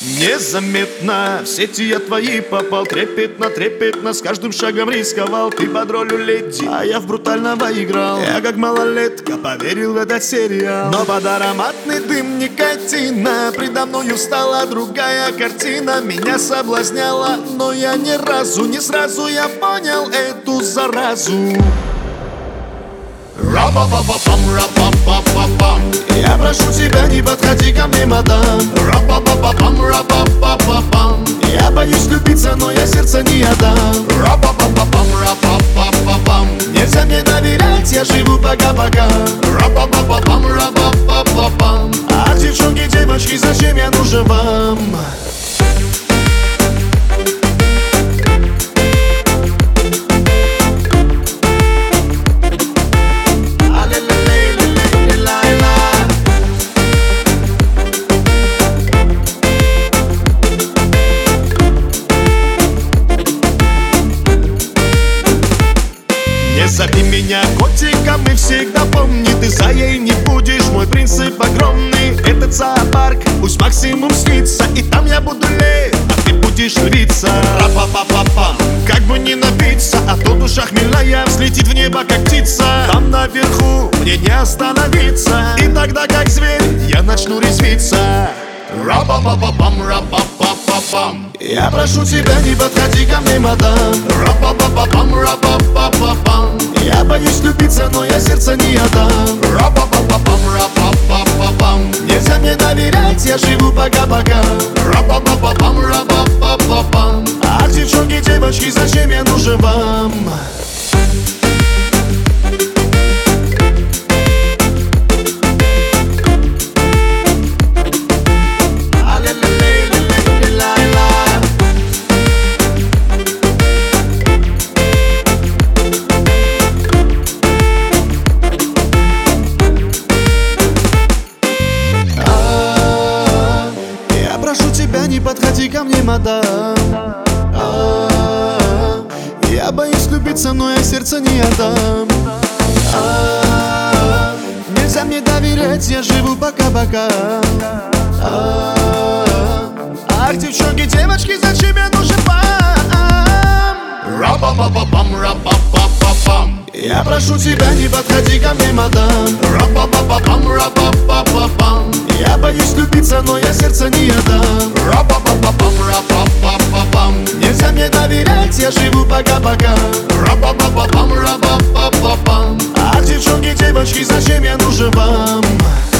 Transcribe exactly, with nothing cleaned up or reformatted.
Незаметно в сети я твои попал. Трепетно, трепетно, с каждым шагом рисковал. Ты под ролью леди, а я в брутального играл. Я как малолетка поверил в этот сериал. Но под ароматный дым никотина предо мною встала другая картина. Меня соблазняла, но я ни разу, не сразу я понял эту заразу. Ра-па-па-па-пам, ра-па-па-па-пам. Я прошу тебя, не подходи ко мне, мадам. Ра-па-па-па-пам, ра-па-па-па-пам. Я боюсь влюбиться, но я сердце не отдам. Ра-па-па-па-пам, ра-па-па-па-пам. Нельзя мне доверять, я живу пока-пока. Ра-па-па-па-пам, ра-па-па-па-пам. Ах, девчонки, девочки, зачем я нужен вам? Не зови меня котиком и всегда помни, ты заей не будешь, мой принцип огромный. Этот зоопарк пусть максимум снится, и там я буду лев, а ты будешь львица. Ра-па-па-па-пам, как бы не напиться, а то душа хмельная взлетит в небо, как птица. Там наверху мне не остановиться, и тогда как зверь я начну резвиться. Ра-па-па-па-пам, ра-па-па-па-пам. Я прошу тебя, не подходи ко мне, мадам. Ра-па-па-па-пам, ра-па-па-па-пам. Я боюсь влюбиться, но я сердце не отдам. Ра-па-па-па-пам, ра-па-па-па-пам. Нельзя мне доверять, я живу пока-пока. Ра-па-па-па-пам, ра-па-па-па-пам. Ах, девчонки, девочки, зачем я нужен вам? Прошу тебя, не подходи ко мне, мадам. А-а-а. Я боюсь влюбиться, но я сердце не отдам. А-а-а. Нельзя мне доверять, я живу пока-пока. А-а-а. Ах, девчонки, девочки, зачем я нужен вам? Ра-па-па-па-пам, ра-па-па-па-пам. Я прошу тебя, не подходи ко мне, мадам. Ра-па-па-па-пам, ра-па-па-па-пам. Я боюсь влюбиться, но я сердце не отдам. Ра-па-па-па-пам, ра-па-па-па-пам. Нельзя мне доверять, я живу пока-пока. Ра-па-па-па-пам, ра-па-па-па-пам. Ах, девчонки, девочки, зачем я нужен вам?